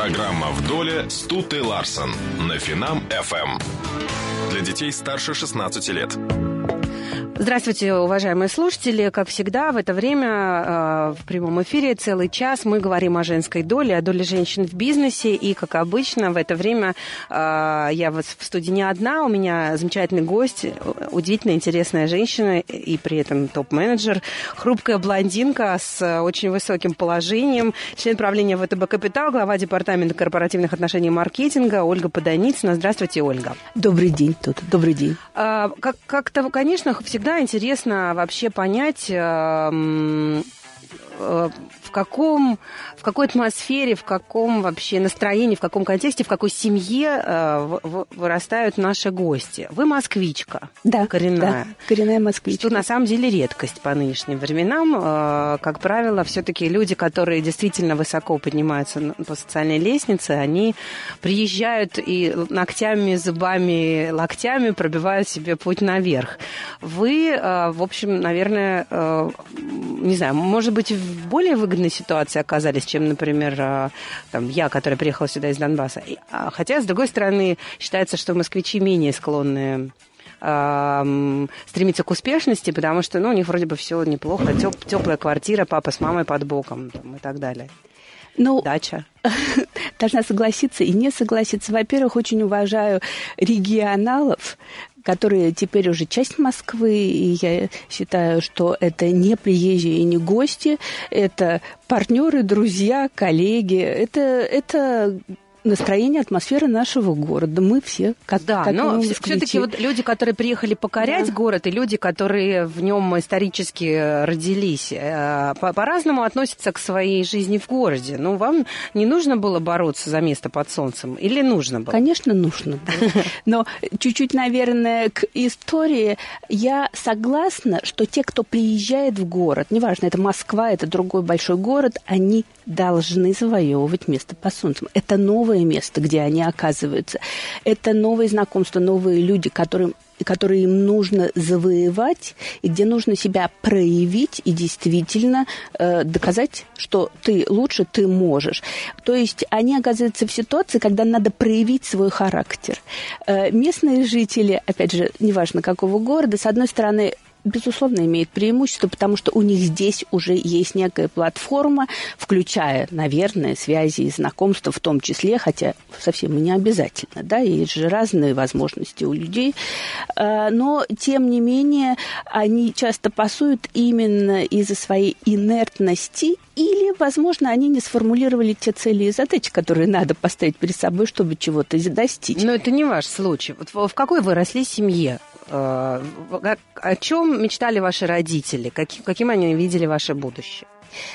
Программа «В доле» с Тутой Ларсон на Финам ФМ. Для детей старше 16 лет. Здравствуйте, уважаемые слушатели. Как всегда, в это время в прямом эфире целый час мы говорим о женской доле, о доле женщин в бизнесе. И, как обычно, в это время я в студии не одна. У меня замечательный гость, удивительно интересная женщина и при этом топ-менеджер, хрупкая блондинка с очень высоким положением, член правления ВТБ «Капитал», глава департамента корпоративных отношений и маркетинга Ольга Подойницына. Здравствуйте, Ольга. Добрый день, Тут. Добрый день. Как-то, конечно, всегда интересно вообще понять, в какой атмосфере, в каком вообще настроении, в каком контексте, в какой семье вырастают наши гости. Вы москвичка, да, коренная. Да, коренная москвичка. Что на самом деле редкость по нынешним временам. Как правило, все-таки люди, которые действительно высоко поднимаются по социальной лестнице, они приезжают и ногтями, зубами, локтями пробивают себе путь наверх. Вы, в общем, наверное, не знаю, может быть, в более выгодной ситуации оказались, чем, например, там, я, которая приехала сюда из Донбасса. Хотя, с другой стороны, считается, что москвичи менее склонны стремиться к успешности, потому что у них вроде бы все неплохо, теплая квартира, папа с мамой под боком там, и так далее. Дача. Должна согласиться и не согласиться. Во-первых, очень уважаю регионалов, которые теперь уже часть Москвы, и я считаю, что это не приезжие и не гости, это партнеры, друзья, коллеги, это настроение, атмосфера нашего города. Мы все как но все-таки вот люди, которые приехали покорять город, и люди, которые в нем исторически родились, по-разному относятся к своей жизни в городе. Вам не нужно было бороться за место под солнцем? Или нужно было? Конечно, нужно было. Но чуть-чуть, наверное, к истории я согласна, что те, кто приезжает в город, неважно, это Москва, это другой большой город, они должны завоевывать место под солнцем. Это новое место, где они оказываются. Это новые знакомства, новые люди, которые им нужно завоевать, и где нужно себя проявить и действительно доказать, что ты лучше, ты можешь. То есть они оказываются в ситуации, когда надо проявить свой характер. Местные жители, опять же, неважно какого города, с одной стороны, безусловно, имеет преимущество, потому что у них здесь уже есть некая платформа, включая, наверное, связи и знакомства в том числе, хотя совсем и не обязательно, да, есть же разные возможности у людей, но, тем не менее, они часто пасуют именно из-за своей инертности или, возможно, они не сформулировали те цели и задачи, которые надо поставить перед собой, чтобы чего-то достичь. Но это не ваш случай. В какой вы росли семье? О чем мечтали ваши родители? Каким они видели ваше будущее?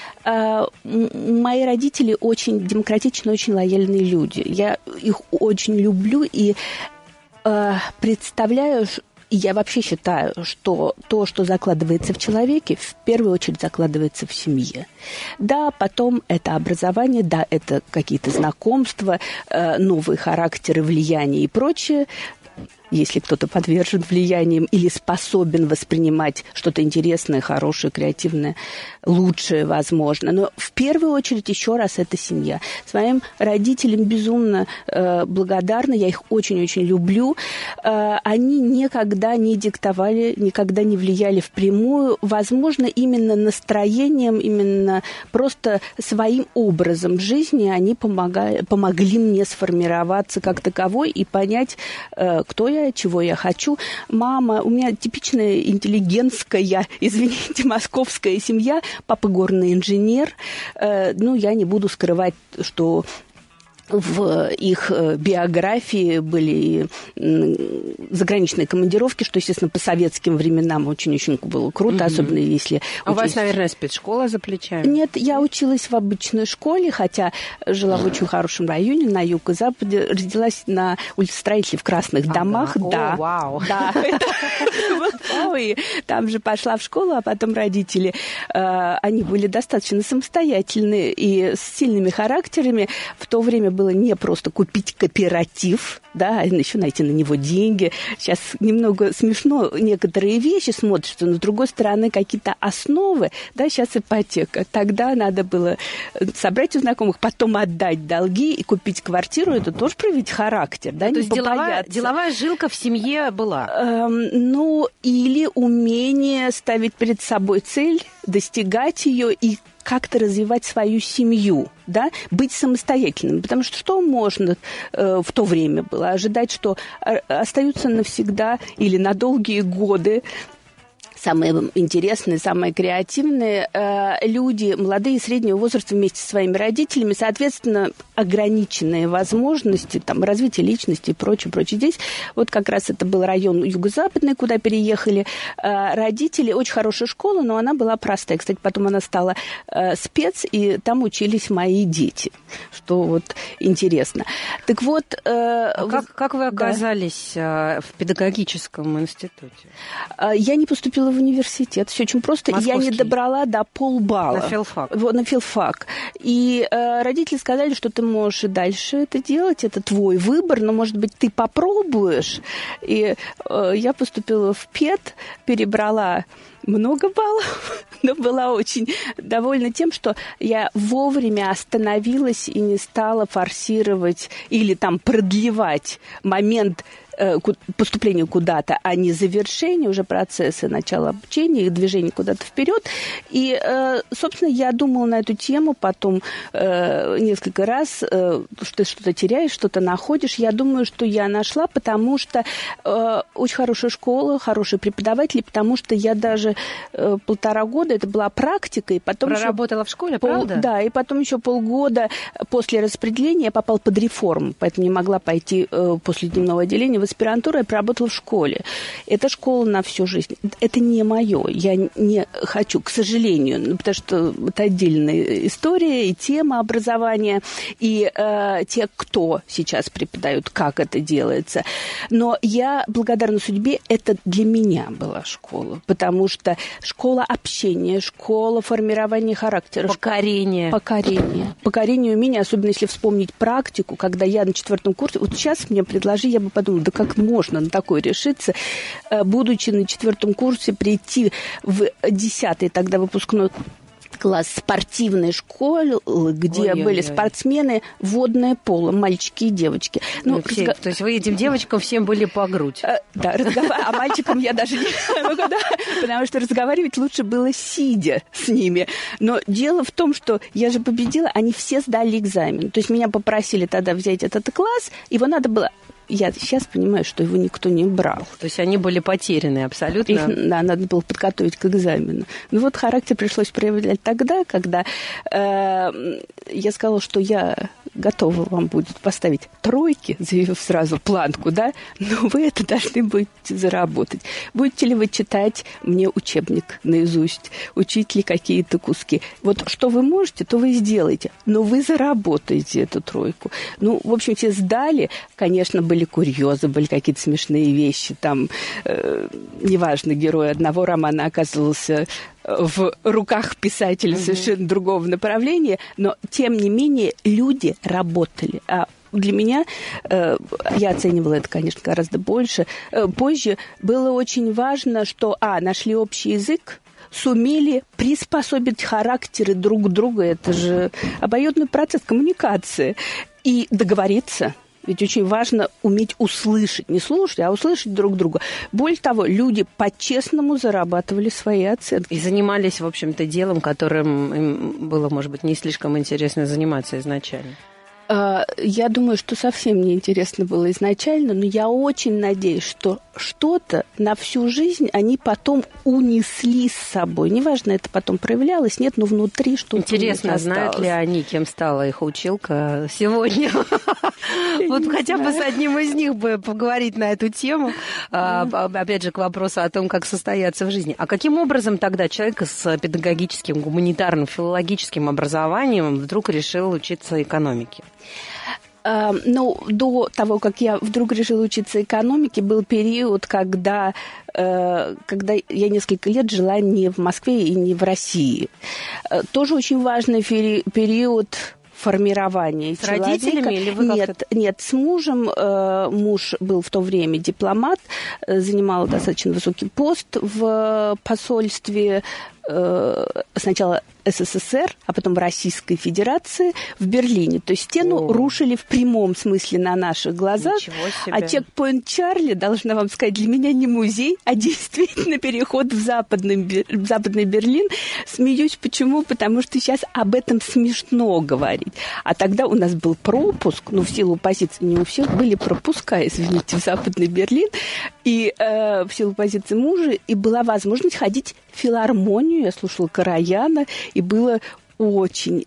Мои родители очень демократичные, очень лояльные люди. Я их очень люблю и представляю, я вообще считаю, что то, что закладывается в человеке, в первую очередь закладывается в семье. Да, потом это образование, да, это какие-то знакомства, новые характеры, влияния и прочее. Если кто-то подвержен влияниям или способен воспринимать что-то интересное, хорошее, креативное, лучшее, возможно. Но в первую очередь, еще раз, это семья. Своим родителям безумно благодарна, я их очень-очень люблю. Они никогда не диктовали, никогда не влияли впрямую. Возможно, именно настроением, именно просто своим образом жизни они помогли мне сформироваться как таковой и понять, кто я, чего я хочу. Мама, у меня типичная интеллигентская, извините, московская семья. Папа горный инженер. Я не буду скрывать, что в их биографии были заграничные командировки, что, естественно, по советским временам очень-очень было круто, особенно если... У вас, наверное, спецшкола за плечами? Нет, я училась в обычной школе, хотя жила в очень хорошем районе на юго-западе, родилась на улице Строителей в Красных домах. Да. О, вау! Да, и там же пошла в школу, а потом родители, они были достаточно самостоятельны и с сильными характерами. В то время было не просто купить кооператив, да, а еще найти на него деньги. Сейчас немного смешно некоторые вещи смотрятся, но с другой стороны какие-то основы, да, сейчас ипотека. Тогда надо было собрать у знакомых, потом отдать долги и купить квартиру. Это тоже проявить характер, да, то не есть деловая жилка в семье была? Или умение ставить перед собой цель, достигать ее и как-то развивать свою семью, да, быть самостоятельным. Потому что можно в то время было ожидать, что остаются навсегда или на долгие годы самые интересные, самые креативные люди, молодые и среднего возраста вместе со своими родителями, соответственно, ограниченные возможности, там, развития личности и прочее. Здесь вот как раз это был район юго-западный, куда переехали родители. Очень хорошая школа, но она была простая. Кстати, потом она стала спец, и там учились мои дети, что вот интересно. Так вот... Как вы оказались в педагогическом институте? Я не поступила в университет. Все очень просто. Московский. Я не добрала до полбалла. На филфак. На филфак. И родители сказали, что ты можешь и дальше это делать, это твой выбор, но, может быть, ты попробуешь. И я поступила в ПЕД, перебрала много баллов, но была очень довольна тем, что я вовремя остановилась и не стала форсировать или там продлевать момент поступления куда-то, а не завершения уже процесса начала обучения, их движения куда-то вперед. И, собственно, я думала на эту тему потом несколько раз, что ты что-то теряешь, что-то находишь. Я думаю, что я нашла, потому что очень хорошая школа, хорошие преподаватели, потому что я даже 1,5 года, это была практика, и потом... Проработала в школе, правда? Да, и потом еще полгода после распределения я попала под реформу, поэтому не могла пойти после дневного отделения в аспирантуру, я проработала в школе. Это школа на всю жизнь. Это не мое. Я не хочу, к сожалению, потому что это отдельная история и тема образования, и те, кто сейчас преподают, как это делается. Но я благодарна судьбе, это для меня была школа, потому что школа общения, школа формирования характера. Покорение умения, особенно если вспомнить практику, когда я на 4 курсе, вот сейчас мне предложи, я бы подумала, да как можно на такое решиться, будучи на 4 курсе, прийти в 10-й тогда выпускной класс спортивной школы, где были спортсмены, водное поло, мальчики и девочки. То есть вы этим девочкам всем были по грудь? Да, а мальчикам я даже не могу, потому что разговаривать лучше было сидя с ними. Но дело в том, что я же победила, они все сдали экзамен. То есть меня попросили тогда взять этот класс, его надо было... Я сейчас понимаю, что его никто не брал. То есть они были потеряны абсолютно? Их, да, надо было подготовить к экзамену. Ну вот характер пришлось проявлять тогда, когда я сказала, что я готова вам будет поставить 3, заявив сразу планку, да, но вы это должны будете заработать. Будете ли вы читать мне учебник наизусть, учить ли какие-то куски? Вот что вы можете, то вы сделаете, но вы заработаете эту 3. Ну, в общем, все сдали, конечно, были курьезы, были какие-то смешные вещи, там, неважно, герой одного романа оказывался в руках писателя совершенно другого направления, но, тем не менее, люди работали. А для меня, я оценивала это, конечно, гораздо больше, позже было очень важно, что, нашли общий язык, сумели приспособить характеры друг друга, это же обоюдный процесс коммуникации, и договориться. Ведь очень важно уметь услышать, не слушать, а услышать друг друга. Более того, люди по-честному зарабатывали свои оценки. И занимались, в общем-то, делом, которым им было, может быть, не слишком интересно заниматься изначально. Я думаю, что совсем неинтересно было изначально, но я очень надеюсь, что что-то на всю жизнь они потом унесли с собой. Неважно, это потом проявлялось, нет, но внутри что-то интересно, знают ли они, кем стала их училка сегодня? Вот хотя бы с одним из них бы поговорить на эту тему. Опять же, к вопросу о том, как состояться в жизни. А каким образом тогда человек с педагогическим, гуманитарным, филологическим образованием вдруг решил учиться экономике? До того, как я вдруг решила учиться экономике, был период, когда я несколько лет жила не в Москве и не в России. Тоже очень важный период формирования с человека. Родителями или вы как-то... Нет, с мужем. Муж был в то время дипломат, занимал достаточно высокий пост в посольстве сначала СССР, а потом Российской Федерации в Берлине. То есть стену рушили в прямом смысле на наших глазах. А чекпоинт Чарли, должна вам сказать, для меня не музей, а действительно переход в западный Берлин. Смеюсь, почему? Потому что сейчас об этом смешно говорить. А тогда у нас был пропуск, в силу позиции не у всех, были пропуска, извините, в западный Берлин, и в силу позиции мужа, и была возможность ходить в филармонию. Я слушала Караяна, и было очень,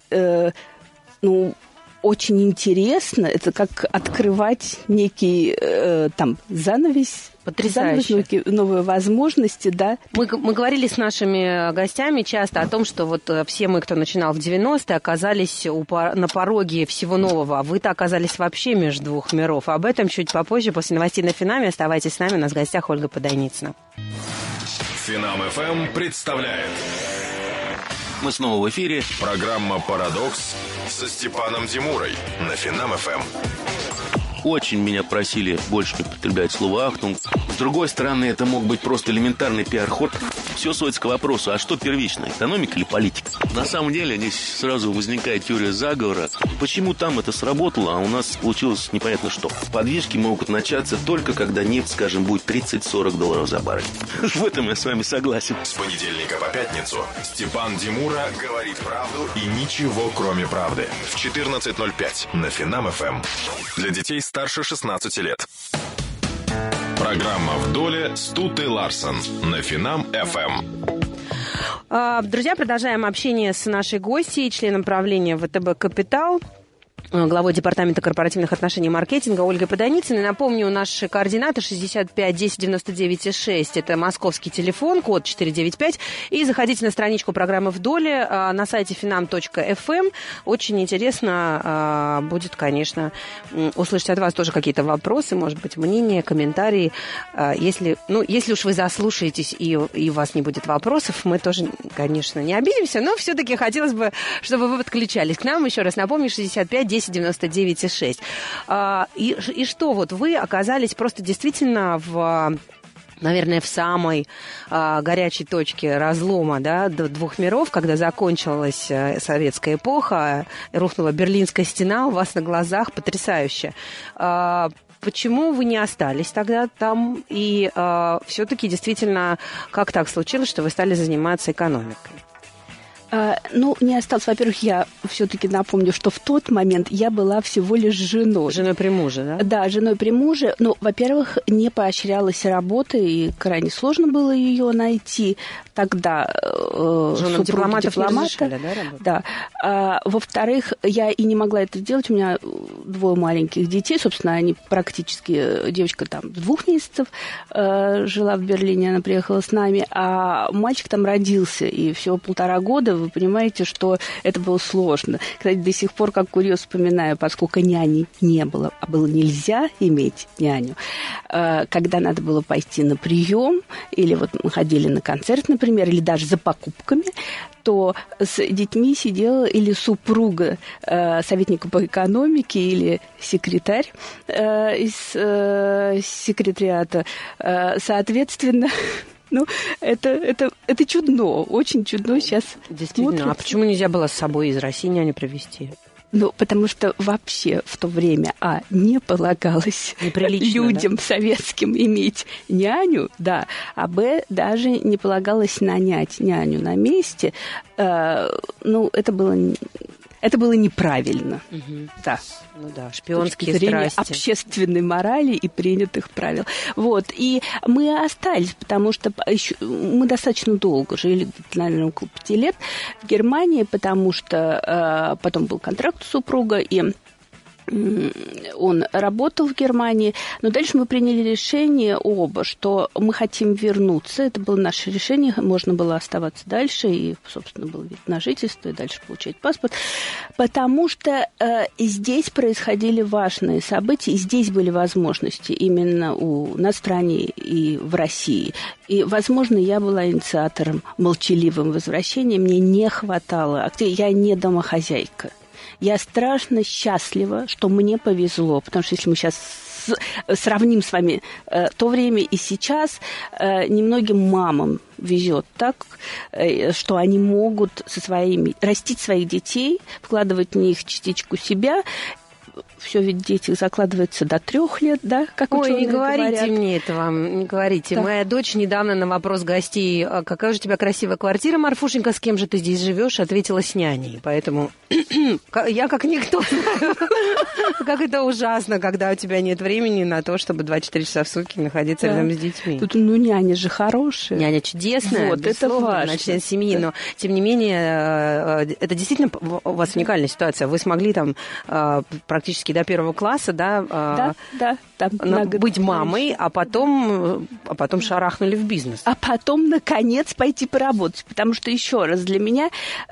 очень интересно. Это как открывать некий занавес. Потрясающе. Новые возможности, да. Мы говорили с нашими гостями часто о том, что вот все мы, кто начинал в 90-е, оказались на пороге всего нового. А вы-то оказались вообще между двух миров. Об этом чуть попозже, после новостей на Финаме. Оставайтесь с нами. У нас в гостях Ольга Подойницына. Финам ФМ представляет. Мы снова в эфире. Программа «Парадокс» со Степаном Димурой на Финам ФМ. Очень меня просили больше не употреблять слово «ахтунг». С другой стороны, это мог быть просто элементарный пиар-ход. Все сводится к вопросу, а что первично, экономика или политика? На самом деле, здесь сразу возникает теория заговора. Почему там это сработало, а у нас получилось непонятно что? Подвижки могут начаться только когда нефть, скажем, будет $30-40 за баррель. В этом я с вами согласен. С понедельника по пятницу Степан Димура говорит правду и ничего, кроме правды. В 14:05 на Финам ФМ. Для детей старше 16 лет. Программа «В доле» с Тутой Ларсон на Финам ФМ. Друзья, продолжаем общение с нашей гостьей, членом правления ВТБ «Капитал», главой Департамента корпоративных отношений и маркетинга Ольгой Подойницыной. Напомню, наши координаты 65 10 99 6. Это московский телефон, код 495. И заходите на страничку программы «В доле» на сайте finam.fm. Очень интересно будет, конечно, услышать от вас тоже какие-то вопросы, может быть, мнения, комментарии. Если уж вы заслушаетесь и у вас не будет вопросов, мы тоже, конечно, не обидимся, но все-таки хотелось бы, чтобы вы подключались к нам. Еще раз напомню, 65 10 99 6. И что, вот вы оказались просто действительно наверное, в самой горячей точке разлома, да, двух миров, когда закончилась советская эпоха, рухнула Берлинская стена у вас на глазах, потрясающе. Почему вы не остались тогда там? И все-таки действительно, как так случилось, что вы стали заниматься экономикой? Не осталось. Во-первых, я все-таки напомню, что в тот момент я была всего лишь женой. Женой при муже, да? Да, женой при муже. Во-первых, не поощрялась работа, и крайне сложно было ее найти. Тогда женам дипломатов не разрешали, да, работать? Да. Во-вторых, я и не могла это сделать. У меня 2 маленьких детей. Собственно, они практически... Девочка там 2 месяцев жила в Берлине, она приехала с нами, а мальчик там родился, и всего 1,5 года. Вы понимаете, что это было сложно. Кстати, до сих пор, как курьез, вспоминаю, поскольку няни не было, а было нельзя иметь няню, когда надо было пойти на прием, или вот мы ходили на концерт, например, или даже за покупками, то с детьми сидела или супруга советника по экономике, или секретарь из секретариата. Соответственно... это чудно, очень чудно сейчас. Действительно, смотрится. А почему нельзя было с собой из России няню привезти? Потому что вообще в то время, не полагалось людям советским иметь няню, да, а даже не полагалось нанять няню на месте. Это было неправильно. Угу. Да. Шпионские страсти. Общественной морали и принятых правил. И мы остались, потому что мы достаточно долго жили, наверное, около 5 лет в Германии, потому что потом был контракт у супруга, и он работал в Германии, но дальше мы приняли решение оба, что мы хотим вернуться. Это было наше решение, можно было оставаться дальше, и, собственно, был вид на жительство, и дальше получать паспорт, потому что здесь происходили важные события, и здесь были возможности именно на стране и в России. И, возможно, я была инициатором молчаливым возвращения, мне не хватало, я не домохозяйка. Я страшно счастлива, что мне повезло, потому что если мы сейчас сравним с вами то время и сейчас, немногим мамам везет так, что они могут растить своих детей, вкладывать в них частичку себя. Все ведь дети закладываются до 3 лет, да? Как ой, не говорите говорят. Мне это вам, не говорите. Да. Моя дочь недавно на вопрос гостей, какая же у тебя красивая квартира, Марфушенька, с кем же ты здесь живешь, ответила: с няней. Поэтому я как никто знаю, как это ужасно, когда у тебя нет времени на то, чтобы 24 часа в сутки находиться рядом с детьми. Тут, няня же хорошая. Няня чудесная, вот, это важно. Значит, семьи, но тем не менее, это действительно у вас уникальная ситуация. Вы смогли там практически до 1 класса, да, быть мамой, а потом шарахнули в бизнес. А потом, наконец, пойти поработать. Потому что, еще раз, для меня,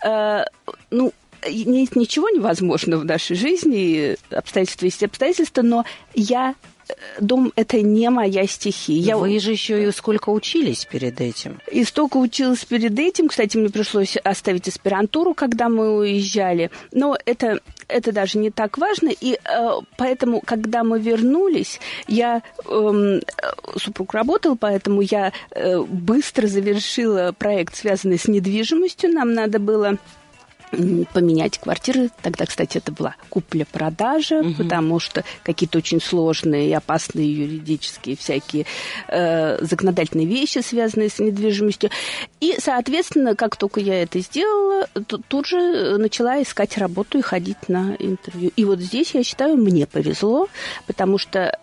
ничего невозможно в нашей жизни, обстоятельства есть обстоятельства, но я думаю, это не моя стихия. Вы же еще и сколько учились перед этим. И столько училась перед этим. Кстати, мне пришлось оставить аспирантуру, когда мы уезжали. Но это даже не так важно. И поэтому, когда мы вернулись, супруг работал, поэтому я быстро завершила проект, связанный с недвижимостью. Нам надо было поменять квартиры. Тогда, кстати, это была купля-продажа, потому что какие-то очень сложные и опасные юридические всякие законодательные вещи, связанные с недвижимостью. И, соответственно, как только я это сделала, тут же начала искать работу и ходить на интервью. И вот здесь, я считаю, мне повезло, потому что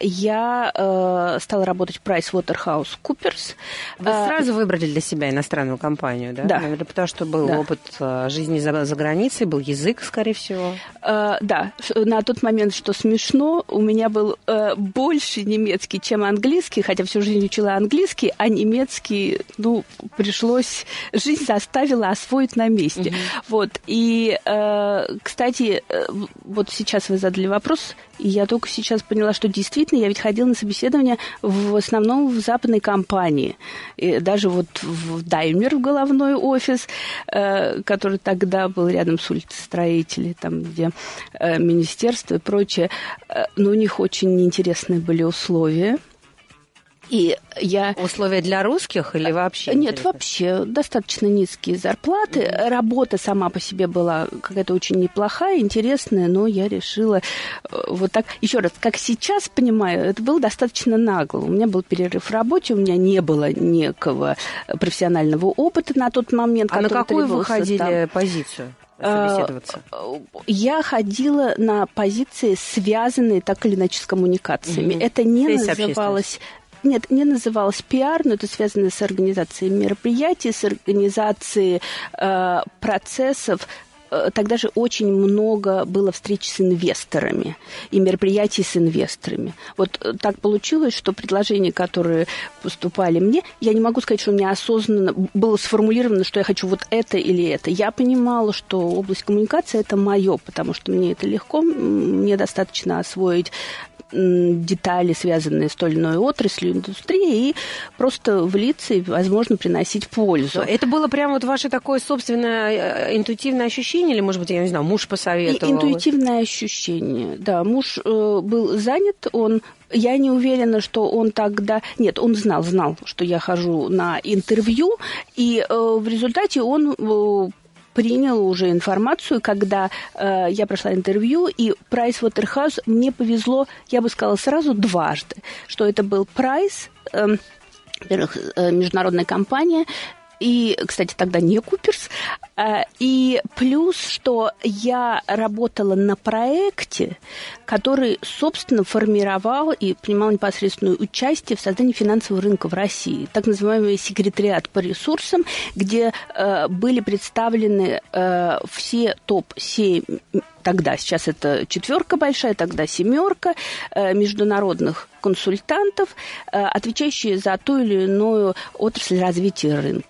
я стала работать в PricewaterhouseCoopers. Вы сразу выбрали для себя иностранную компанию, да? Да. Наверное, потому что был опыт жизни за границей, был язык, скорее всего. Да, на тот момент, что смешно, у меня был больше немецкий, чем английский, хотя всю жизнь учила английский, а немецкий, пришлось, жизнь заставила освоить на месте. Вот, и, кстати, вот сейчас вы задали вопрос, и я только сейчас поняла, что действительно я ведь ходила на собеседование в основном в западной компании. И даже вот в Daimler, в головной офис, который тогда был рядом с улицей Строителей, там, где министерство и прочее. Но у них очень неинтересные были условия. И Условия для русских или вообще? Нет, интересно? вообще достаточно низкие зарплаты. Работа сама по себе была какая-то очень неплохая, интересная, но я решила вот так. Еще раз, как сейчас понимаю, это было достаточно нагло. У меня был перерыв в работе, у меня не было некого профессионального опыта на тот момент. А на какую вы ходили позицию? Я ходила на позиции, связанные так или иначе с коммуникациями. Это не называлось... Нет, не называлось пиар, но это связано с организацией мероприятий, с организацией процессов. Тогда же очень много было встреч с инвесторами и мероприятий с инвесторами. Вот так получилось, что предложения, которые поступали мне, я не могу сказать, что у меня осознанно было сформулировано, что я хочу вот это или это. Я понимала, что область коммуникации – это мое, потому что мне это легко, мне достаточно освоить детали, связанные с той или иной отраслью, индустрией, и просто влиться и, возможно, приносить пользу. Это было прямо вот ваше такое собственное интуитивное ощущение, или, может быть, я не знаю, муж посоветовал? Интуитивное ощущение, да. Муж был занят, я не уверена, что он тогда... Нет, он знал, что я хожу на интервью, и в результате он... принял уже информацию, когда я прошла интервью, и Pricewaterhouse мне повезло, я бы сказала, сразу дважды, что это был Price, во-первых, международная компания, и, кстати, тогда не Куперс, и плюс, что я работала на проекте, который, собственно, формировал и принимал непосредственное участие в создании финансового рынка в России, так называемый секретариат по ресурсам, где были представлены все топ-7, тогда, сейчас это 4 большая, тогда 7 международных консультантов, отвечающие за ту или иную отрасль развития рынка. Вот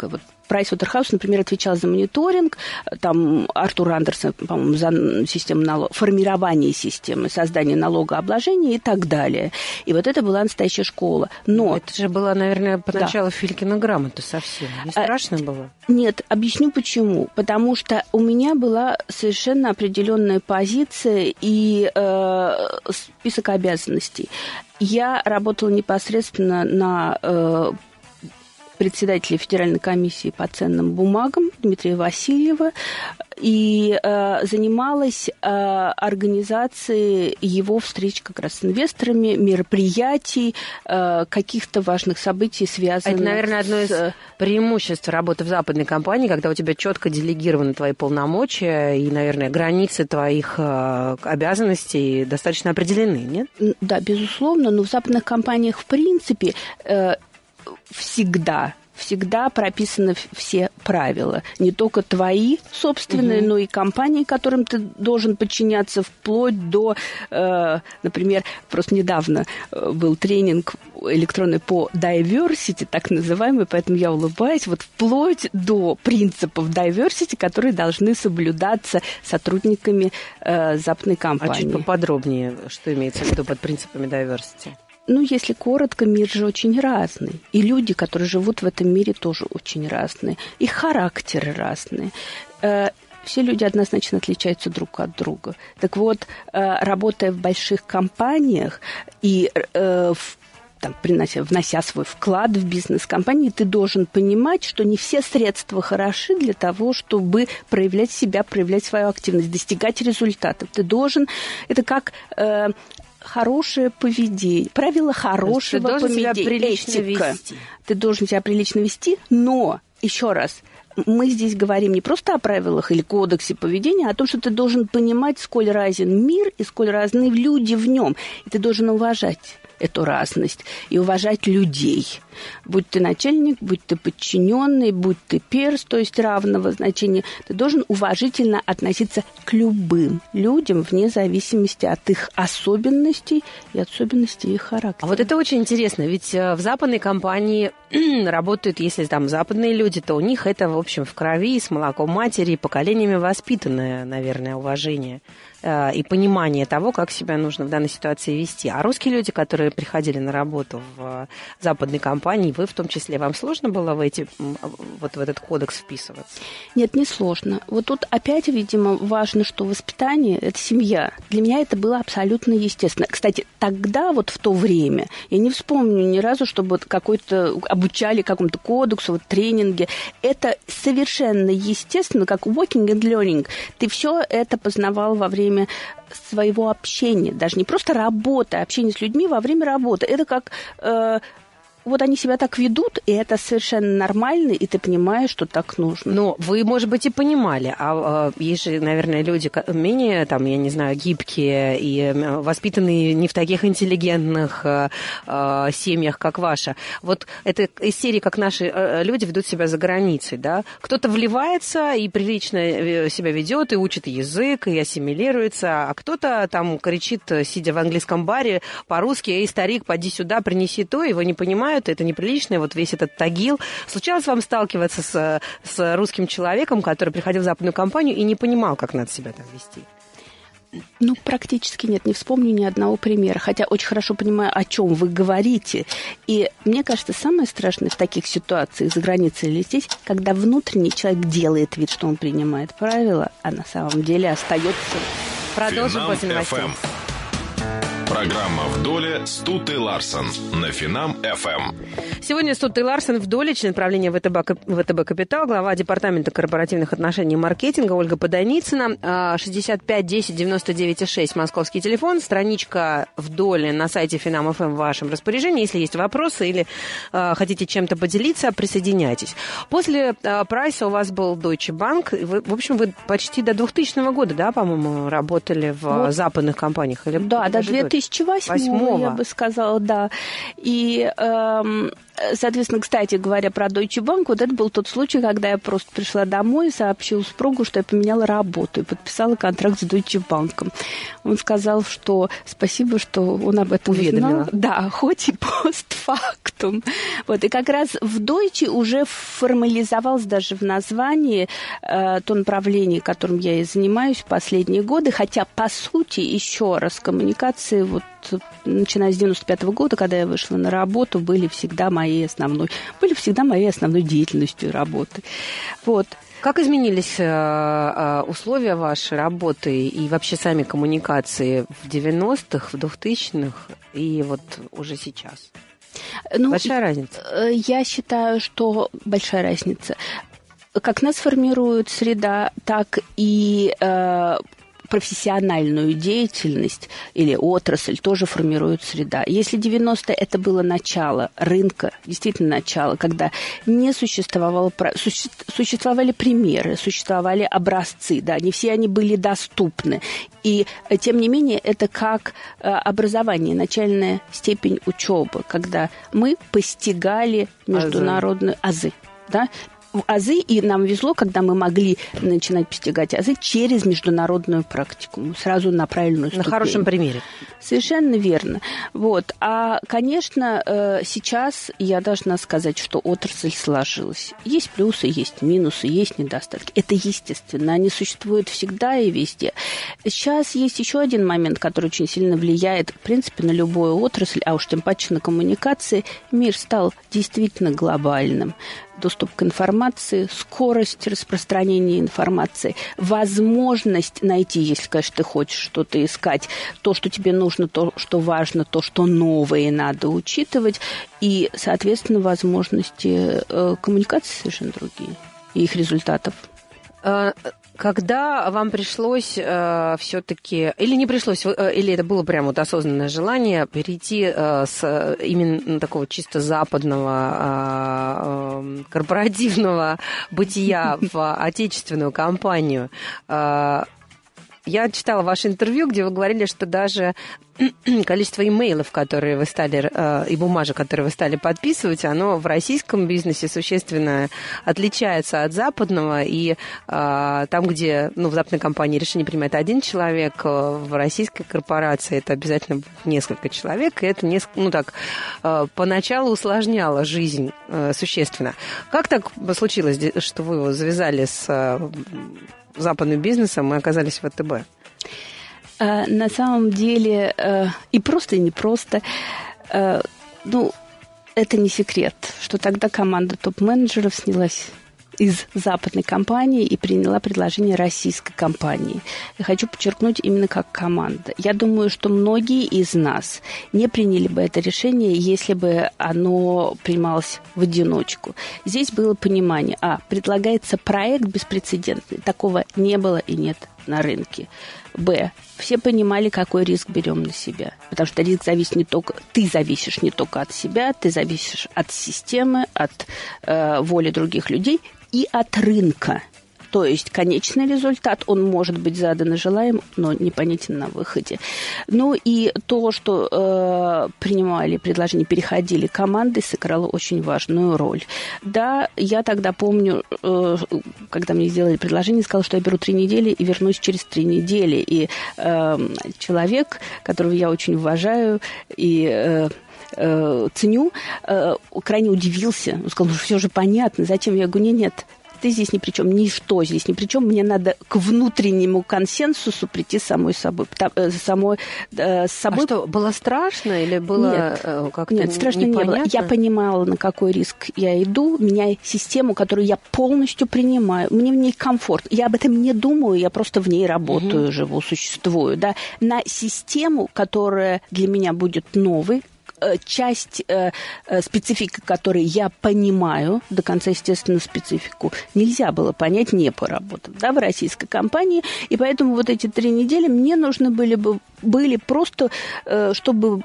Pricewaterhouse, например, отвечал за мониторинг, там Артур Андерсон, по-моему, за систему формирование системы, создание налогообложения и так далее. И вот это была настоящая школа. Но это же была, наверное, поначалу Филькина грамота совсем. Не страшно было? Нет, объясню почему. Потому что у меня была совершенно определенная позиция и список обязанностей. Я работала непосредственно на председателя Федеральной комиссии по ценным бумагам Дмитрия Васильева и занималась организацией его встреч как раз с инвесторами, мероприятий, каких-то важных событий, связанных это, наверное, одно из преимуществ работы в западной компании, когда у тебя четко делегированы твои полномочия и, наверное, границы твоих обязанностей достаточно определены, нет? Да, безусловно, но в западных компаниях, в принципе, всегда прописаны все правила. Не только твои собственные, но и компании, которым ты должен подчиняться, вплоть до, например, просто недавно был тренинг электронный по diversity, так называемый, поэтому я улыбаюсь, вот вплоть до принципов diversity, которые должны соблюдаться сотрудниками западной компании. А чуть поподробнее, что имеется в виду под принципами diversity? Ну, если коротко, мир же очень разный. И люди, которые живут в этом мире, тоже очень разные. И характеры разные. Все люди однозначно отличаются друг от друга. Так вот, работая в больших компаниях и внося свой вклад в бизнес-компании, ты должен понимать, что не все средства хороши для того, чтобы проявлять себя, проявлять свою активность, достигать результатов. Ты должен... Это как... хорошее поведение, правила хорошего поведения, этика. Ты должен себя прилично вести, но, еще раз, мы здесь говорим не просто о правилах или кодексе поведения, а о том, что ты должен понимать, сколь разен мир и сколь разны люди в нем. И ты должен уважать эту разность и уважать людей. Будь ты начальник, будь ты подчиненный, будь ты перс, то есть равного значения, ты должен уважительно относиться к любым людям вне зависимости от их особенностей и особенностей их характера. А вот это очень интересно, ведь в западной компании работают, если там западные люди, то у них это, в общем, в крови, с молоком матери, поколениями воспитанное, наверное, уважение и понимание того, как себя нужно в данной ситуации вести. А русские люди, которые приходили на работу в западной компании, вы в том числе, вам сложно было в этот кодекс вписываться? Нет, не сложно. Вот тут опять, видимо, важно, что воспитание – это семья. Для меня это было абсолютно естественно. Кстати, тогда, вот в то время, я не вспомню ни разу, чтобы какой-то обучали какому-то кодексу, вот тренинге. Это совершенно естественно, как walking and learning. Ты все это познавал во время своего общения, даже не просто работы, а общения с людьми во время работы. Это как вот они себя так ведут, и это совершенно нормально, и ты понимаешь, что так нужно. Но вы, может быть, и понимали, а есть же, наверное, люди менее, там, я не знаю, гибкие и воспитанные не в таких интеллигентных семьях, как ваша. Вот это из серии, как наши люди ведут себя за границей, да? Кто-то вливается и прилично себя ведет, и учит язык, и ассимилируется, а кто-то там кричит, сидя в английском баре, по-русски: «Эй, старик, поди сюда, принеси то», его не понимают, это неприлично, вот весь этот тагил. Случалось вам сталкиваться с русским человеком, который приходил в западную компанию и не понимал, как надо себя там вести? Ну, практически нет, не вспомню ни одного примера, хотя очень хорошо понимаю, о чем вы говорите. И мне кажется, самое страшное в таких ситуациях за границей или здесь, когда внутренний человек делает вид, что он принимает правила, а на самом деле остается... Продолжим после новостей. Программа «В доле» с Тутой Ларссон на Финам-ФМ. Сегодня с Тутой Ларссон в доле, член правления ВТБ «Капитал», глава Департамента корпоративных отношений и маркетинга Ольга Подойницына. 65 10 99 6 московский телефон, страничка «В доле» на сайте Финам-ФМ в вашем распоряжении. Если есть вопросы или хотите чем-то поделиться, присоединяйтесь. После Прайса у вас был Deutsche Bank. В общем, вы почти до 2000 года, да, по-моему, работали в западных компаниях? Или да, до 2008, я бы сказала, да. И соответственно, кстати говоря, про Deutsche Bank, вот это был тот случай, когда я просто пришла домой и сообщила супругу, что я поменяла работу и подписала контракт с Deutsche Bank. Он сказал, что спасибо, что он об этом узнал. Да, хоть и постфактум. Вот, и как раз в Deutsche уже формализовалось даже в названии то направление, которым я и занимаюсь в последние годы, хотя, по сути, еще раз, коммуникации, вот, начиная с 95-го года, когда я вышла на работу, были всегда моей основной деятельностью работы. Вот. Как изменились условия вашей работы и вообще сами коммуникации в 90-х, в 2000-х и вот уже сейчас? Большая разница? Я считаю, что большая разница. Как нас формирует среда, так и профессиональную деятельность или отрасль тоже формирует среда. Если 90-е это было начало рынка, действительно начало, когда не существовало, существовали примеры, существовали образцы, да, не все они были доступны. И, тем не менее, это как образование, начальная степень учебы, когда мы постигали международные азы, да, азы, и нам везло, когда мы могли начинать постигать азы через международную практику, сразу на правильную ступень. На хорошем примере. Совершенно верно. Вот. А, конечно, сейчас я должна сказать, что отрасль сложилась. Есть плюсы, есть минусы, есть недостатки. Это естественно, они существуют всегда и везде. Сейчас есть еще один момент, который очень сильно влияет, в принципе, на любую отрасль, а уж тем паче на коммуникации. Мир стал действительно глобальным. Доступ к информации, скорость распространения информации, возможность найти, если, конечно, ты хочешь что-то искать, то, что тебе нужно, то, что важно, то, что новое надо учитывать, и, соответственно, возможности коммуникации совершенно другие, и их результатов. Когда вам пришлось все-таки, или не пришлось, или это было прямо вот осознанное желание перейти с именно такого чисто западного корпоративного бытия в отечественную компанию? Я читала ваше интервью, где вы говорили, что даже количество имейлов, которые вы стали, и бумажек, которые вы стали подписывать, оно в российском бизнесе существенно отличается от западного. И там, где в западной компании решение принимает один человек, в российской корпорации это обязательно несколько человек. И это поначалу усложняло жизнь существенно. Как так случилось, что вы его завязали с западным бизнесом и оказались в ВТБ? На самом деле и просто, и непросто. Это не секрет, что тогда команда топ-менеджеров снялась из западной компании и приняла предложение российской компании. Я хочу подчеркнуть именно как команда. Я думаю, что многие из нас не приняли бы это решение, если бы оно принималось в одиночку. Здесь было понимание, предлагается проект беспрецедентный. Такого не было и нет на рынке. Б. Все понимали, какой риск берем на себя. Потому что риск зависит не только... Ты зависишь не только от себя, ты зависишь от системы, от воли других людей и от рынка. То есть конечный результат, он может быть задан и желаем, но непонятен на выходе. И то, что принимали предложения, переходили команды, сыграло очень важную роль. Да, я тогда помню, когда мне сделали предложение, сказала, что я беру 3 недели и вернусь через 3 недели. И человек, которого я очень уважаю и ценю, крайне удивился. Он сказал, все же понятно, зачем? Я говорю, нет. Ты здесь ни при чем, ничто здесь ни при чем. Мне надо к внутреннему консенсусу прийти самой собой. С собой. А что, было страшно или было как-то Нет, страшно непонятно? Не было. Я понимала, на какой риск я иду, меняя систему, которую я полностью принимаю. Мне в ней комфорт. Я об этом не думаю, я просто в ней работаю, живу, существую. Да? На систему, которая для меня будет новой, часть специфики, которой я понимаю, до конца, естественно, специфику нельзя было понять, не поработав, в российской компании. И поэтому вот эти 3 недели мне нужны были просто, чтобы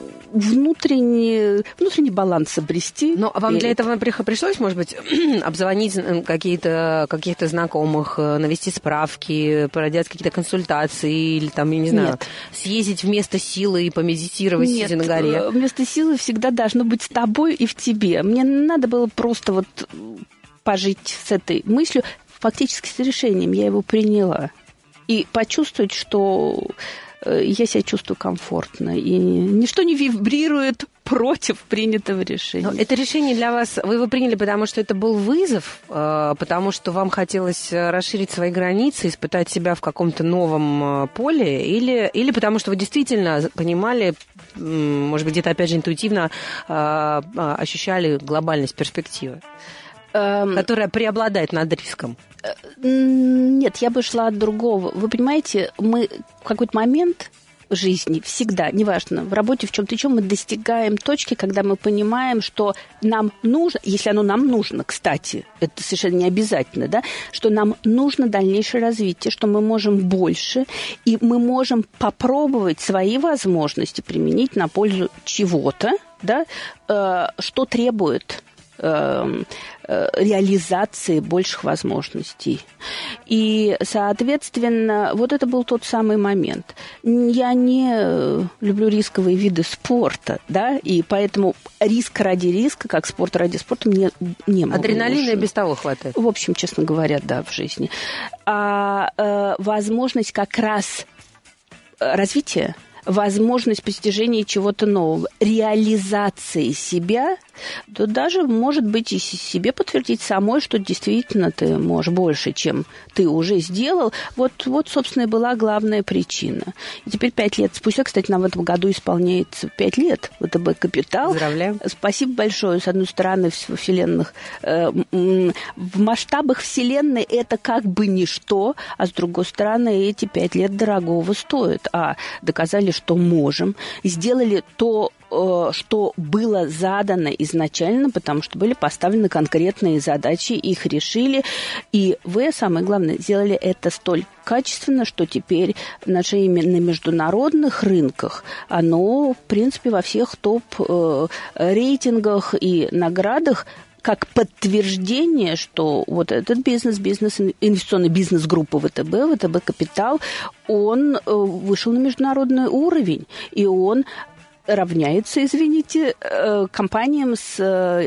внутренний баланс обрести. Но вам для этого пришлось, может быть, обзвонить каких-то знакомых, навести справки, проделать какие-то консультации или там, я не знаю, съездить вместо силы и помедитировать, сидя на горе? место силы всегда должно быть с тобой и в тебе. Мне надо было просто вот пожить с этой мыслью, фактически с решением. Я его приняла. И почувствовать, что я себя чувствую комфортно. И ничто не вибрирует против принятого решения. Но это решение для вас, вы его приняли, потому что это был вызов, потому что вам хотелось расширить свои границы, испытать себя в каком-то новом поле, или потому что вы действительно понимали, может быть, где-то, опять же, интуитивно ощущали глобальность перспективы, которая преобладает над риском? Нет, я бы шла от другого. Вы понимаете, мы в какой-то момент жизни всегда, неважно, в работе, в чем-то еще, мы достигаем точки, когда мы понимаем, что нам нужно, если оно нам нужно, кстати, это совершенно не обязательно, да, что нам нужно дальнейшее развитие, что мы можем больше, и мы можем попробовать свои возможности применить на пользу чего-то, да, что требует реализации больших возможностей. И, соответственно, вот это был тот самый момент. Я не люблю рисковые виды спорта, да, и поэтому риск ради риска, как спорт ради спорта, мне не могу. Адреналина и без того хватает. В общем, честно говоря, да, в жизни. А возможность как раз развития, возможность постижения чего-то нового, реализации себя, то даже, может быть, и себе подтвердить самой, что действительно ты можешь больше, чем ты уже сделал. Вот, собственно, и была главная причина. И теперь 5 лет спустя, кстати, нам в этом году исполняется 5 лет ВТБ «Капитал». Поздравляем. Спасибо большое. С одной стороны, в масштабах Вселенной это как бы ничто, а с другой стороны, эти 5 лет дорогого стоят. Доказали, что можем, сделали то, что было задано изначально, потому что были поставлены конкретные задачи, их решили, и вы, самое главное, сделали это столь качественно, что теперь наше имя на международных рынках, оно, в принципе, во всех топ-рейтингах и наградах как подтверждение, что вот этот инвестиционный бизнес группы ВТБ «Капитал», он вышел на международный уровень, и он равняется, извините, компаниям с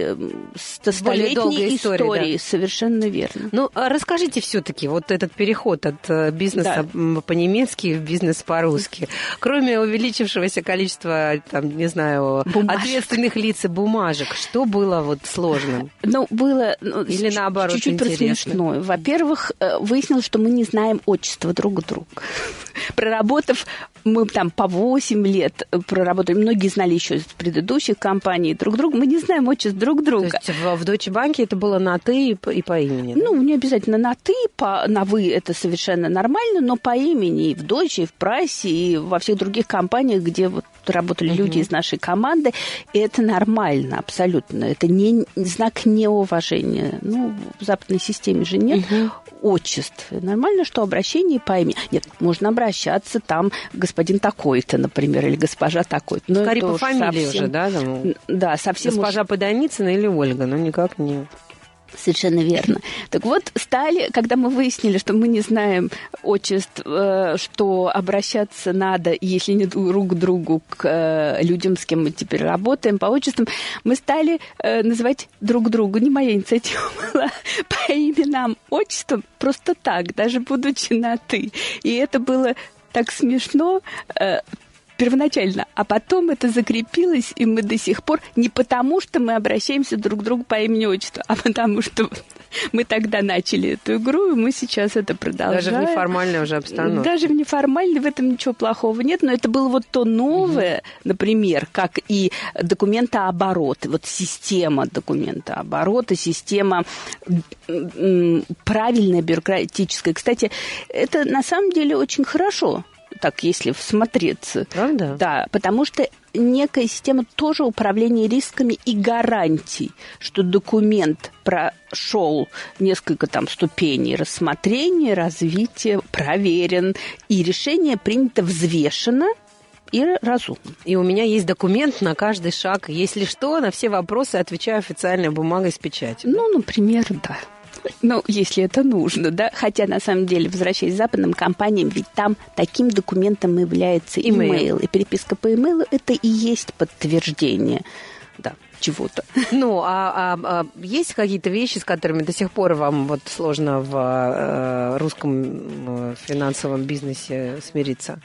столетней историей. Да. Совершенно верно. Ну, расскажите все-таки вот этот переход от бизнеса по-немецки в бизнес по-русски. Кроме увеличившегося количества, там, не знаю, ответственных лиц и бумажек, что было вот сложным? Было или наоборот чуть-чуть смешное. Во-первых, выяснилось, что мы не знаем отчества друг друга. Проработав, мы там по 8 лет проработали, многие знали еще из предыдущих компаний друг друга, мы не знаем отчеств друг друга. То есть в Deutsche Bank это было на «ты» и по имени? Да? Не обязательно на «ты», на «вы» это совершенно нормально, но по имени и в Deutsche, и в Прайсе, и во всех других компаниях, где вот работали люди из нашей команды, и это нормально абсолютно. Это не знак неуважения. В западной системе же нет отчеств. Нормально, что обращение по имени. Нет, можно обращаться там господин такой-то, например, или госпожа такой-то. Скорее по фамилии совсем... уже, да? Да, совсем. Госпожа Подоницына или Ольга, никак не... Совершенно верно. Так вот, когда мы выяснили, что мы не знаем отчеств, что обращаться надо, если не друг к другу, к людям, с кем мы теперь работаем, по отчествам, мы стали называть друг друга, не моя инициатива была, по именам, отчествам, просто так, даже будучи на «ты». И это было так смешно, первоначально, а потом это закрепилось, и мы до сих пор не потому, что мы обращаемся друг к другу по имени-отчеству, а потому что мы тогда начали эту игру, и мы сейчас это продолжаем. Даже в неформальной уже обстановке. Даже в неформальной, в этом ничего плохого нет, но это было вот то новое, например, как и документооборот, вот система документооборота, система правильная, бюрократическая. Кстати, это на самом деле очень хорошо, так, если всмотреться. Правда? Да, потому что некая система тоже управления рисками и гарантий, что документ прошел несколько ступеней рассмотрения, развития, проверен, и решение принято взвешенно и разумно. И у меня есть документ на каждый шаг. Если что, на все вопросы отвечаю официальной бумагой с печатью. Например, да. Ну, если это нужно, да. Хотя, на самом деле, возвращаясь к западным компаниям, ведь там таким документом является имейл. И переписка по имейлу – это и есть подтверждение, да, чего-то. Ну, есть какие-то вещи, с которыми до сих пор вам вот сложно в русском финансовом бизнесе смириться?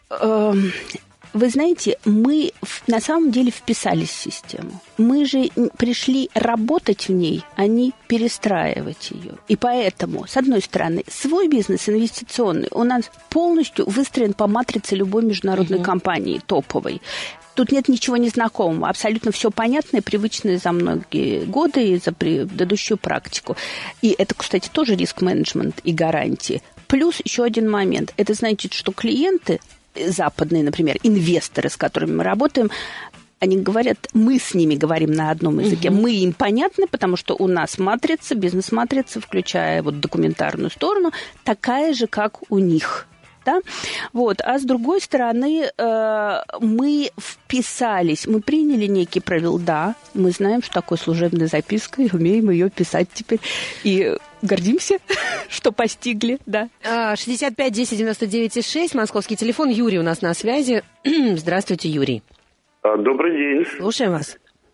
Вы знаете, мы на самом деле вписались в систему. Мы же пришли работать в ней, а не перестраивать ее. И поэтому, с одной стороны, свой бизнес инвестиционный у нас полностью выстроен по матрице любой международной компании топовой. Тут нет ничего незнакомого, абсолютно все понятное, привычное за многие годы и за предыдущую практику. И это, кстати, тоже риск-менеджмент и гарантии. Плюс еще один момент. Это значит, что клиенты западные, например, инвесторы, с которыми мы работаем, они говорят, мы с ними говорим на одном языке. Мы им понятны, потому что у нас матрица, бизнес-матрица, включая вот документарную сторону, такая же, как у них. Да? Вот. А с другой стороны, мы вписались, мы приняли некие правила, да, мы знаем, что такое служебная записка, и умеем ее писать теперь. И гордимся, что постигли, да. 65 10 99 6, московский телефон. Юрий у нас на связи. Здравствуйте, Юрий. Добрый день. Слушаем вас.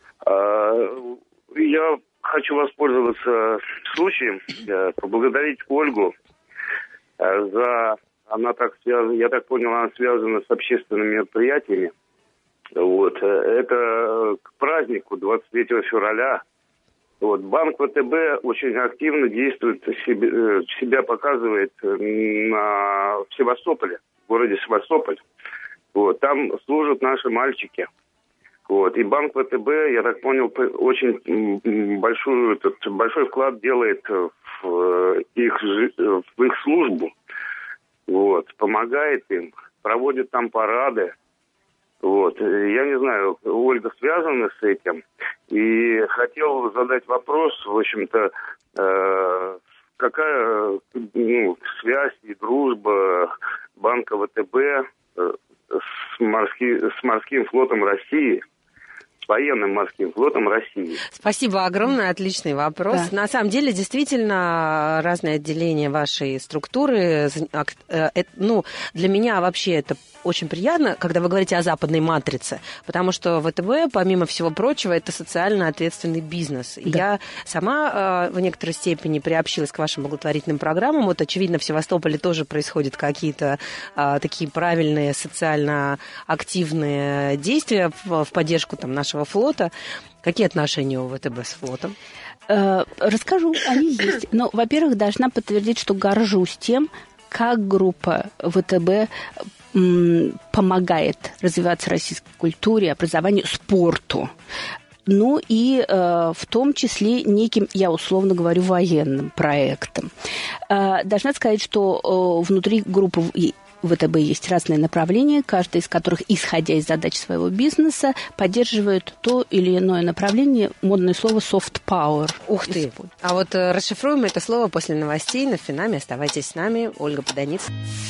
Я хочу воспользоваться случаем, поблагодарить Ольгу за... Она так связана, я так понял, она связана с общественными мероприятиями. Вот. Это к празднику 23 февраля. Вот. Банк ВТБ очень активно действует, себя показывает в Севастополе, в городе Севастополь. Вот. Там служат наши мальчики. Вот. И банк ВТБ, я так понял, очень большой вклад делает в их службу. Вот, помогает им, проводит там парады. Вот. Я не знаю, Ольга связана с этим. И хотел задать вопрос, в общем-то, какая связь и дружба банка ВТБ с морским флотом России, с военным морским флотом России. Спасибо огромное, отличный вопрос. Да. На самом деле, действительно, разные отделения вашей структуры, для меня вообще это очень приятно, когда вы говорите о западной матрице, потому что ВТБ, помимо всего прочего, это социально ответственный бизнес. Да. Я сама в некоторой степени приобщилась к вашим благотворительным программам. Вот, очевидно, в Севастополе тоже происходят какие-то такие правильные социально активные действия в поддержку там, нашего флота. Какие отношения у ВТБ с флотом? Расскажу, они есть. Но, во-первых, должна подтвердить, что горжусь тем, как группа ВТБ помогает развиваться российской культуре, образованию, спорту. Ну и в том числе неким, я условно говорю, военным проектом. Должна сказать, что внутри группы ВТБ есть разные направления, каждое из которых, исходя из задач своего бизнеса, поддерживает то или иное направление, модное слово soft power. Ух ты! А вот расшифруем это слово после новостей на Финаме. Оставайтесь с нами. Ольга Подониц.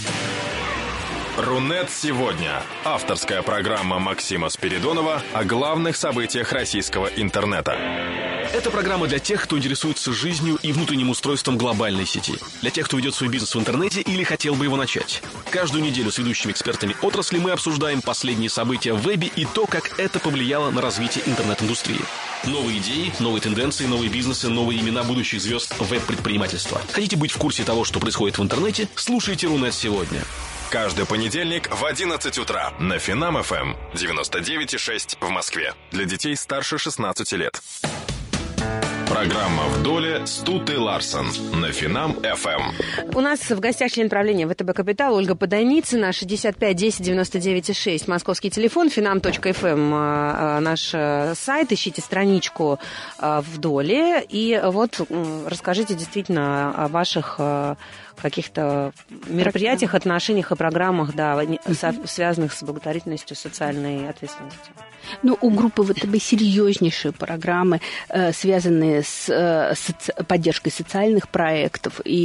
Рунет сегодня. Авторская программа Максима Спиридонова о главных событиях российского интернета. Это программа для тех, кто интересуется жизнью и внутренним устройством глобальной сети. Для тех, кто ведет свой бизнес в интернете или хотел бы его начать. Каждую неделю с ведущими экспертами отрасли мы обсуждаем последние события в вебе и то, как это повлияло на развитие интернет-индустрии. Новые идеи, новые тенденции, новые бизнесы, новые имена будущих звезд веб-предпринимательства. Хотите быть в курсе того, что происходит в интернете? Слушайте Рунет сегодня. Каждый понедельник в 11 утра на Финам ФМ 99,6 в Москве. Для детей старше 16 лет. Программа «В доле» с Тутой Ларсон на Финам ФМ. У нас в гостях член правления ВТБ Капитал Ольга Подоницына, 65 10 99 6, московский телефон, finam.fm, наш сайт, ищите страничку «В доле». И вот расскажите действительно о ваших каких-то мероприятиях, отношениях и программах, да, связанных с благотворительностью, социальной ответственностью. Ну, у группы ВТБ серьезнейшие программы, связанные с поддержкой социальных проектов. И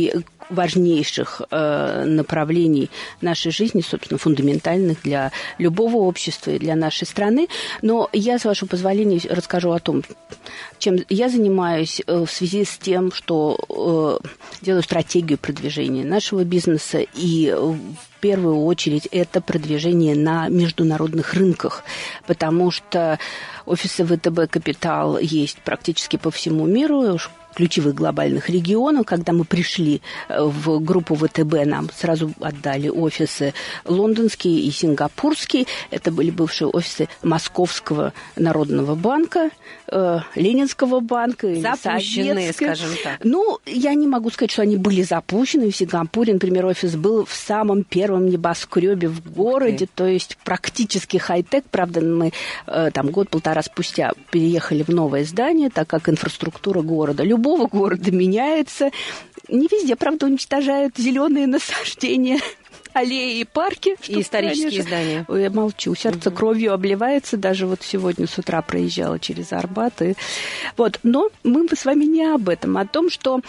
важнейших направлений нашей жизни, собственно, фундаментальных для любого общества и для нашей страны. Но я, с вашего позволения, расскажу о том, чем я занимаюсь в связи с тем, что делаю стратегию продвижения нашего бизнеса, и в первую очередь это продвижение на международных рынках, потому что офисы ВТБ «Капитал» есть практически по всему миру, ключевых глобальных регионов. Когда мы пришли в группу ВТБ, нам сразу отдали офисы лондонские и сингапурские. Это были бывшие офисы Московского народного банка, Ленинского банка. Запущенные, скажем так. Ну, я не могу сказать, что они были запущены. В Сингапуре, например, офис был в самом первом небоскребе в городе, то есть практически хай-тек. Правда, мы там год-полтора спустя переехали в новое здание, так как инфраструктура города, любого города меняется. Не везде, правда, уничтожают зеленые насаждения, аллеи и парки. И исторические здания. Ой, я молчу. Сердце кровью обливается. Даже вот сегодня с утра проезжала через Арбат. Вот. Но мы с вами не об этом. А о том, что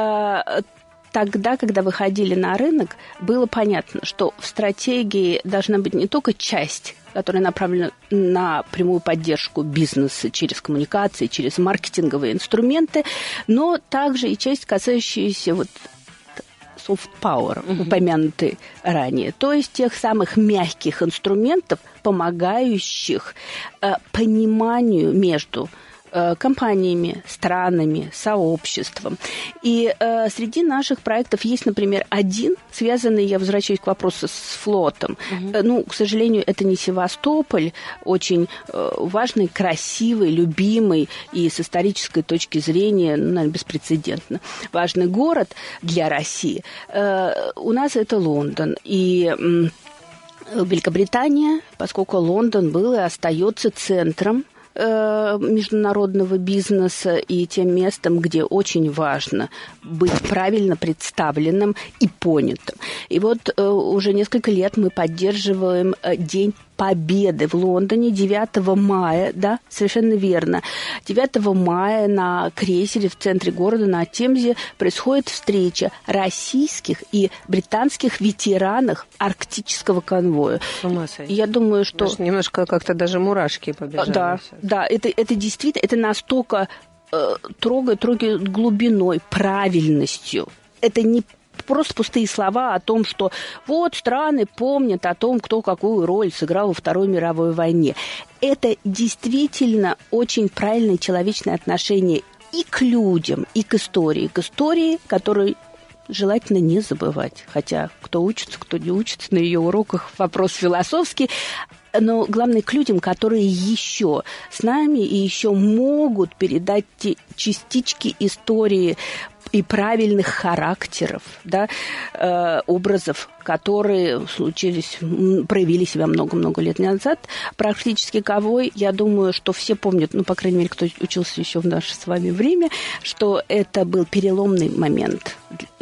тогда, когда выходили на рынок, было понятно, что в стратегии должна быть не только часть, которая направлена на прямую поддержку бизнеса через коммуникации, через маркетинговые инструменты, но также и часть, касающаяся вот soft power, упомянутый ранее, то есть тех самых мягких инструментов, помогающих пониманию между компаниями, странами, сообществом. И среди наших проектов есть, например, один, связанный, я возвращаюсь к вопросу, с флотом. Ну, к сожалению, это не Севастополь, очень важный, красивый, любимый и с исторической точки зрения, ну, наверное, беспрецедентно важный город для России. У нас это Лондон. И Великобритания, поскольку Лондон был и остается центром международного бизнеса и тем местом, где очень важно быть правильно представленным и понятым. И вот уже несколько лет мы поддерживаем День Победы в Лондоне 9 мая, да, совершенно верно. 9 мая на крейсере в центре города на Темзе происходит встреча российских и британских ветеранов арктического конвоя. Я думаю, что... Даже немножко как-то даже мурашки побежали. Да, это действительно, это настолько трогает глубиной, правильностью. Это не просто пустые слова о том, что вот страны помнят о том, кто какую роль сыграл во Второй мировой войне. Это действительно очень правильное человечное отношение и к людям, и к истории, которую желательно не забывать. Хотя кто учится, кто не учится, на ее уроках вопрос философский. Но главное, к людям, которые еще с нами и еще могут передать те частички истории и правильных характеров, да, образов, которые проявили себя много-много лет назад. Практически кого, я думаю, что все помнят, ну, по крайней мере, кто учился еще в наше с вами время, что это был переломный момент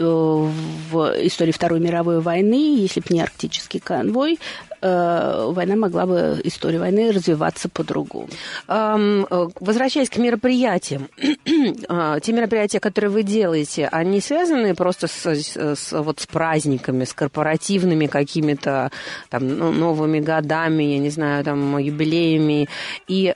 в истории Второй мировой войны. Если бы не арктический конвой, война могла бы, история войны, развиваться по-другому. Возвращаясь к мероприятиям, те мероприятия, которые вы делаете, они связаны просто с праздниками, с корпоративными какими-то там новыми годами, я не знаю, там, юбилеями. И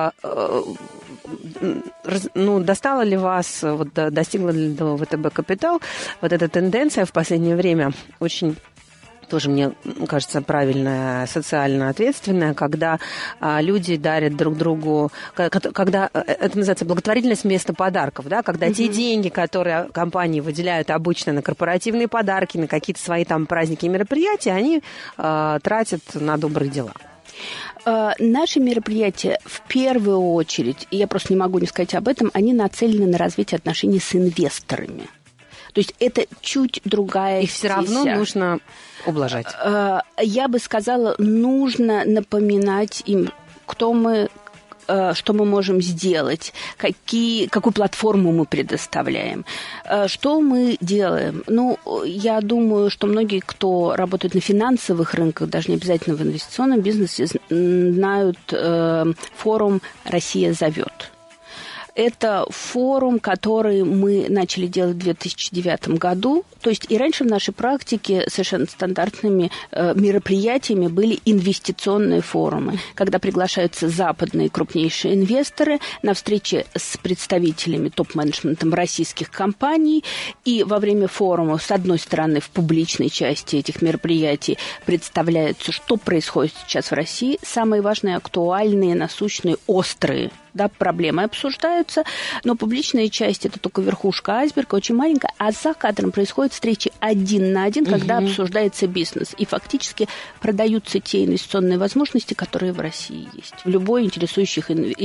достала ли вас, достигла ли до ВТБ «Капитал» вот эта тенденция в последнее время очень... тоже, мне кажется, правильная, социально ответственная, когда люди дарят друг другу, когда это называется благотворительность вместо подарков, да, когда те деньги, которые компании выделяют обычно на корпоративные подарки, на какие-то свои там праздники и мероприятия, они тратят на добрые дела. Наши мероприятия в первую очередь, и я просто не могу не сказать об этом, они нацелены на развитие отношений с инвесторами. То есть это чуть другая Их все равно нужно ублажать. Я бы сказала, нужно напоминать им, кто мы, что мы можем сделать, какую платформу мы предоставляем, что мы делаем. Ну, я думаю, что многие, кто работает на финансовых рынках, даже не обязательно в инвестиционном бизнесе, знают форум «Россия зовет». Это форум, который мы начали делать в 2009 году. То есть и раньше в нашей практике совершенно стандартными мероприятиями были инвестиционные форумы, когда приглашаются западные крупнейшие инвесторы на встречи с представителями топ-менеджментом российских компаний. И во время форума, с одной стороны, в публичной части этих мероприятий представляется, что происходит сейчас в России, самые важные, актуальные, насущные, острые проблемы обсуждаются, но публичная часть – это только верхушка айсберга, очень маленькая, а за кадром происходят встречи один на один, когда обсуждается бизнес, и фактически продаются те инвестиционные возможности, которые в России есть, в любой интересующей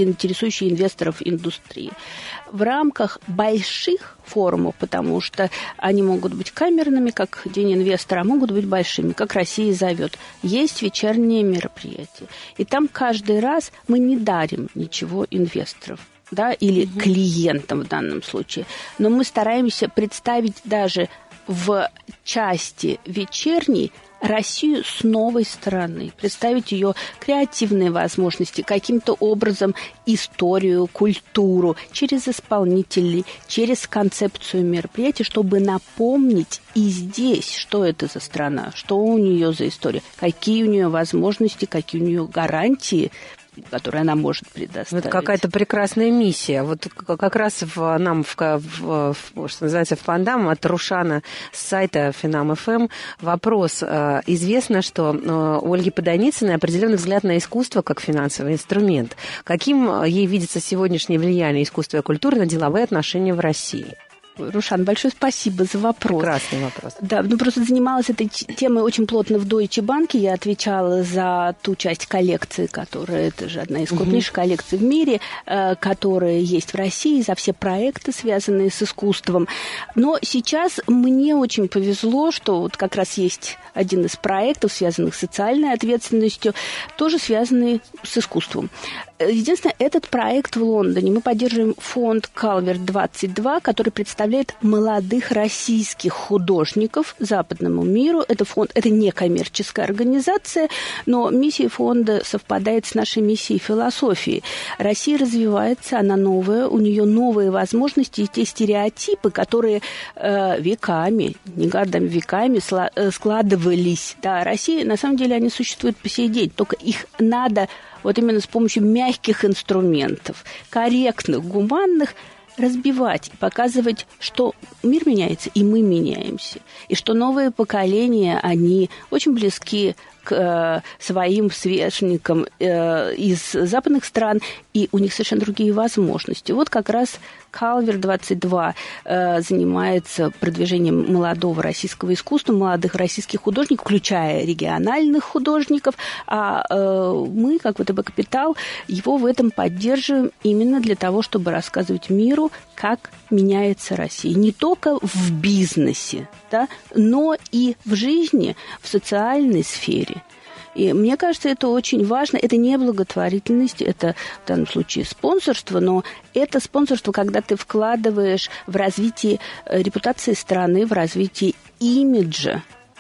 инвесторов индустрии. В рамках больших форумов, потому что они могут быть камерными, как День инвестора, а могут быть большими, как Россия зовет. Есть вечерние мероприятия. И там каждый раз мы не дарим ничего инвесторов, или клиентам в данном случае. Но мы стараемся представить даже в части вечерней Россию с новой стороны, представить ее креативные возможности, каким-то образом историю, культуру, через исполнителей, через концепцию мероприятия, чтобы напомнить и здесь, что это за страна, что у нее за история, какие у нее возможности, какие у нее гарантии, которые она может предоставить. Это какая-то прекрасная миссия. Вот как раз что называется, в Пандам от Рушана с сайта Финам.ФМ вопрос. Известно, что у Ольги Подойницыной определенный взгляд на искусство как финансовый инструмент. Каким ей видится сегодняшнее влияние искусства и культуры на деловые отношения в России? Рушан, большое спасибо за вопрос. Прекрасный вопрос. Да, просто занималась этой темой очень плотно в Deutsche Bank. Я отвечала за ту часть коллекции, которая, это же одна из крупнейших коллекций в мире, которая есть в России, за все проекты, связанные с искусством. Но сейчас мне очень повезло, что вот как раз есть один из проектов, связанных с социальной ответственностью, тоже связанный с искусством. Единственное, этот проект в Лондоне. Мы поддерживаем фонд Calvert 22, который представляет молодых российских художников западному миру. Это фонд, это не коммерческая организация, но миссия фонда совпадает с нашей миссией философии. Россия развивается, она новая, у нее новые возможности, и те стереотипы, которые веками, не годами, веками складывались. Да, Россия, на самом деле, они существуют по сей день, только их надо вот именно с помощью мягких инструментов, корректных, гуманных, разбивать и показывать, что мир меняется, и мы меняемся. И что новые поколения, они очень близки к своим сверстникам из западных стран, и у них совершенно другие возможности. Вот как раз Calvert 22 занимается продвижением молодого российского искусства, молодых российских художников, включая региональных художников, а мы, как ВТБ Капитал, его в этом поддерживаем именно для того, чтобы рассказывать миру, как меняется Россия. Не только в бизнесе, да, но и в жизни, в социальной сфере. И мне кажется, это очень важно. Это не благотворительность, это в данном случае спонсорство, но это спонсорство, когда ты вкладываешь в развитие репутации страны, в развитие имиджа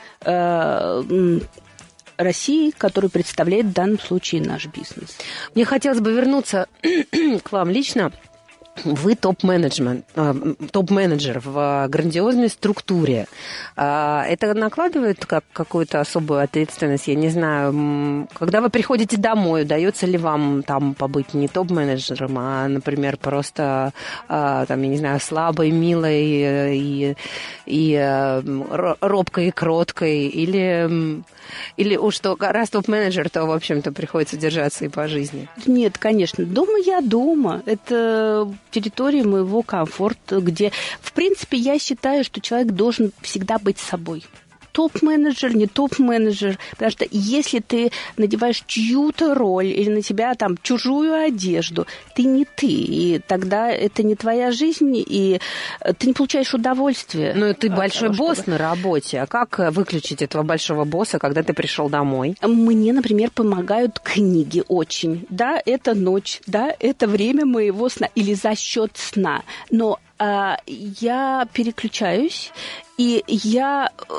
России, который представляет в данном случае наш бизнес. Мне хотелось бы вернуться к вам лично. Вы топ-менеджер в грандиозной структуре. Это накладывает какую-то особую ответственность? Я не знаю. Когда вы приходите домой, удается ли вам там побыть не топ-менеджером, а, например, просто, там, я не знаю, слабой, милой и робкой и кроткой? Или уж что, раз топ-менеджер, то, в общем-то, приходится держаться и по жизни? Нет, конечно. Дома я дома. Это территория моего комфорта, где, в принципе, я считаю, что человек должен всегда быть собой. Топ-менеджер, не топ-менеджер. Потому что если ты надеваешь чью-то роль или на тебя там чужую одежду, ты не ты. И тогда это не твоя жизнь, и ты не получаешь удовольствия. Но ты большой босс на работе. А как выключить этого большого босса, когда ты пришел домой? Мне, например, помогают книги очень. Да, это ночь, да, это время моего сна или за счет сна. Но я переключаюсь, и я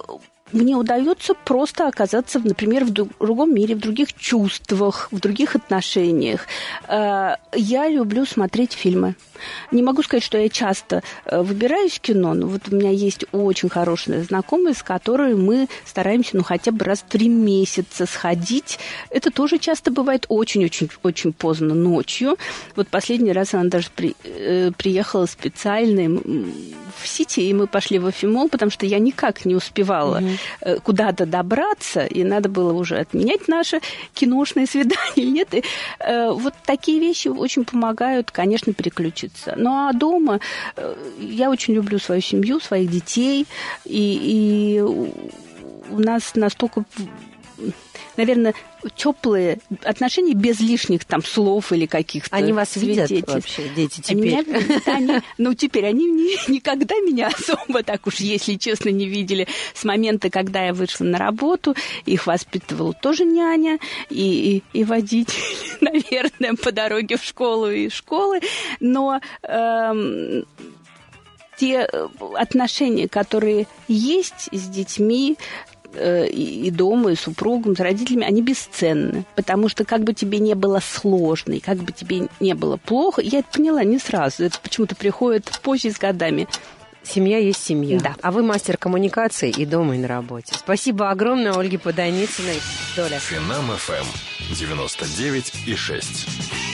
мне удается просто оказаться, например, в другом мире, в других чувствах, в других отношениях. Я люблю смотреть фильмы. Не могу сказать, что я часто выбираюсь в кино, но вот у меня есть очень хорошие знакомые, с которыми мы стараемся, хотя бы раз в 3 месяца сходить. Это тоже часто бывает очень-очень-очень поздно ночью. Вот последний раз она даже приехала специально в Сити, и мы пошли в Афимол, потому что я никак не успевала куда-то добраться, и надо было уже отменять наше киношное свидание или нет. И, вот такие вещи очень помогают, конечно, переключиться. Ну, а дома я очень люблю свою семью, своих детей, и у нас настолько, наверное, теплые отношения без лишних там слов или каких-то. Они вас видят вообще, дети, теперь? Теперь они никогда меня особо, так уж, если честно, не видели с момента, когда я вышла на работу. Их воспитывала тоже няня и водитель, наверное, по дороге в школу и из школы. Но те отношения, которые есть с детьми, и дома, и с супругом, с родителями, они бесценны. Потому что как бы тебе не было сложно, и как бы тебе не было плохо, я это поняла не сразу. Это почему-то приходит позже с годами. Семья есть семья. Да. А вы мастер коммуникации и дома, и на работе. Спасибо огромное Ольге Подойницыной. Доля. Финам ФМ 99,6.